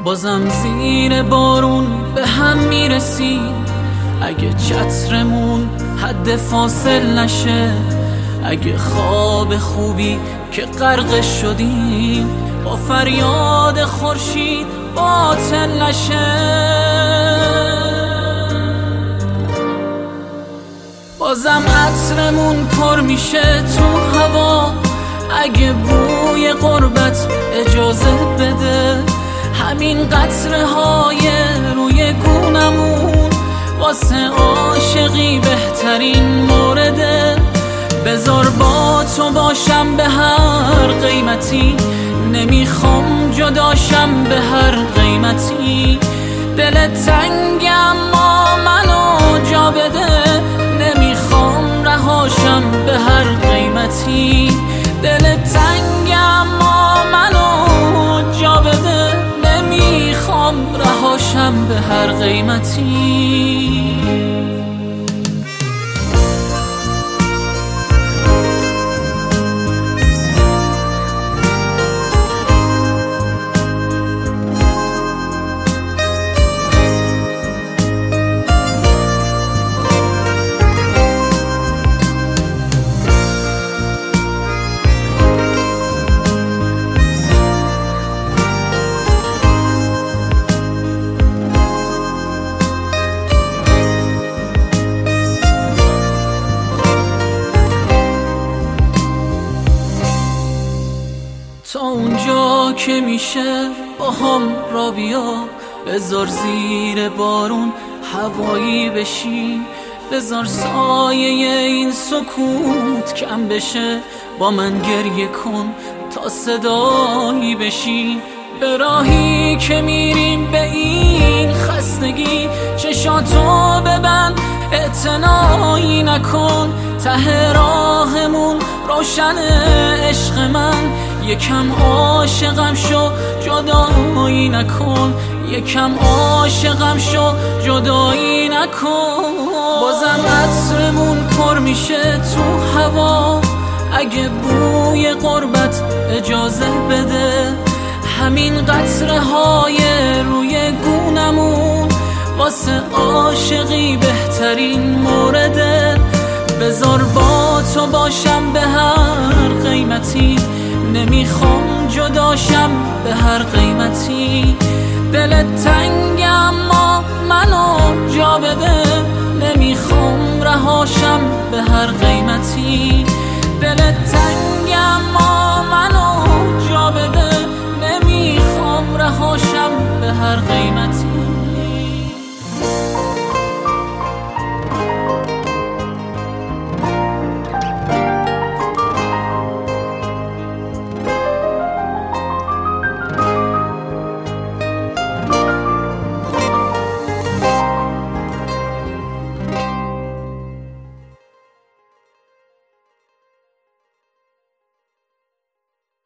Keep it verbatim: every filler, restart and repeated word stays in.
بازم زیر بارون به هم میرسیم. اگه چترمون حد فاصل نشه، اگه خواب خوبی که غرق شدیم با فریاد خورشید باطل نشه. بازم عطرمون پر میشه تو هوا، اگه بوی غربت اجازه بده. همین قطره های روی گونمون واسه عاشقی بهترین مورده. بذار با تو باشم به هر قیمتی، نمیخوام جداشم به هر قیمتی. دل تنگ اما منو جا بده، نمیخوام رهاشم به هر قیمتی. دل تنگ اما منو جا بده، نمیخوام رهاشم به هر قیمتی. تا اونجا که میشه با هم را بیا، بذار زیر بارون هوایی بشیم. بذار سایه این سکوت کم بشه، با من گریه کن تا صدایی بشی. به راهی که میریم به این خستگی، چشاتو ببند اعتنایی نکن. ته راهمون روشنه عشق من، یکم عاشقم شو جدایی نکن. یکم عاشقم شو جدایی نکن. بازم عطرمون پر میشه تو هوا، اگه بوی غربت اجازه بده. همین قطره های روی گونمون واسه عاشقی بهترین مورده. بذار با تو باشم به هر قیمتی، نمیخوام جداشم به هر قیمتی. دل تنگ اما منو جا بده، نمیخوام رهاشم به هر قیمتی.